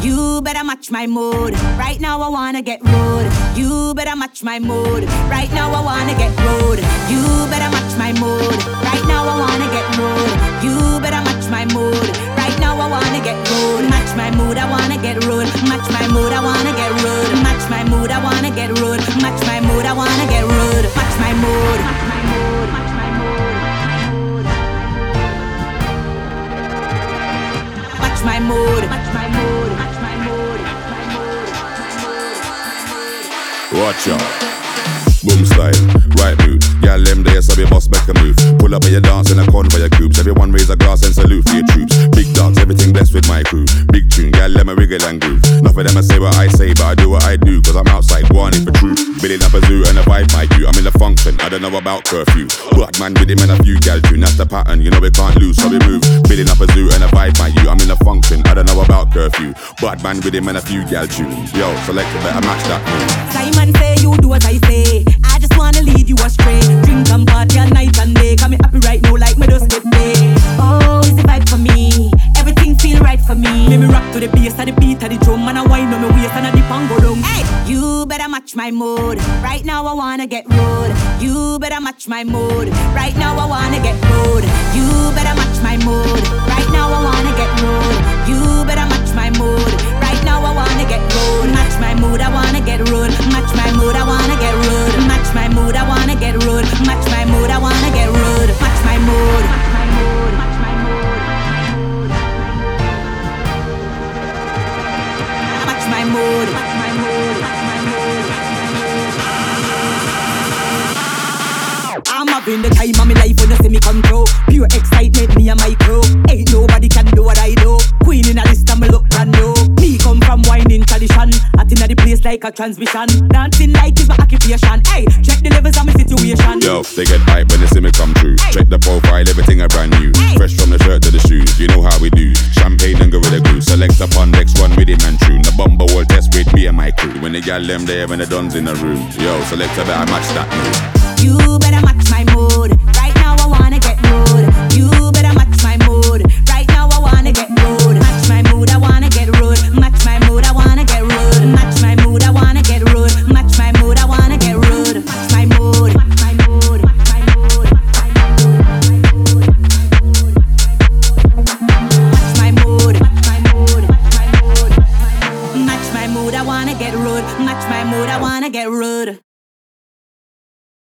You better match my mood. Right now I wanna get rude. You better match my mood. Right now I wanna get rude. You better match my mood. Right now I wanna get rude. You better match my mood. Right now I wanna get rude. Match my mood, I wanna get rude. Match my mood, I wanna get rude. Match my mood, I wanna get rude. Match my mood, I wanna get rude. Match my mood. Match my mood. Match my mood. Match my mood. Match my mood. Match my mood. Watch out. Boom style, right mood. Girl, them there, so we boss back a move. Pull up and you dance in a convoy of groups. Everyone raise a glass and salute for your troops. Big dogs, everything blessed with my crew. Big tune, girl, let me wriggle and groove. Enough of them I say what I say, but I do what I do. Cause I'm outside, go on it for truth. Building up a zoo and a vibe my you. I'm in the function, I don't know about curfew. Black man with him and a few gal tune. That's the pattern, you know we can't lose, so we move. Building up a zoo and a vibe my you. I'm in the function, I don't know about curfew. Bad man with him and a few gal tune. Yo, select a better match that move. Simon say you do what I say. I just wanna lead you astray. Drink and party all night and day. Got me happy right now like me just get paid. Oh, it's the vibe for me. Everything feel right for me. Let me rock to the bass of the beat of the drum. And I wind on my waist and I dip and go down. Hey, you better match my mood. Right now I wanna get rude. You better match my mood. Right now I wanna get rude. You better match my mood. Right now I wanna get rude. You better match my mood. Right now I wanna get rude. Match my mood, I wanna get rude. Match my mood, I wanna get rude. Match my mood, I wanna get rude. Match my mood, I wanna get rude. Match my mood. Match my mood. Match my mood. Match my mood. Match my mood. Match my mood. I'm having the time of my life when you see me come through. Pure excitement, me and my crew. Ain't nobody can do what I do. Queen in a list and me look brand new. Me come from whining tradition. Acting at the place like a transmission. Dancing like it's my occupation. Hey, check the levels of my situation. Yo, they get hype when they see me come through. Hey. Check the profile, everything are brand new. Hey. Fresh from the shirt to the shoes, you know how we do. Champagne and Gorilla Glue. Select upon next one with him and tune. The bumper will test with me and my crew. When they gal them there, when the dons in the room. Yo, select a better match that move. You better match my mood.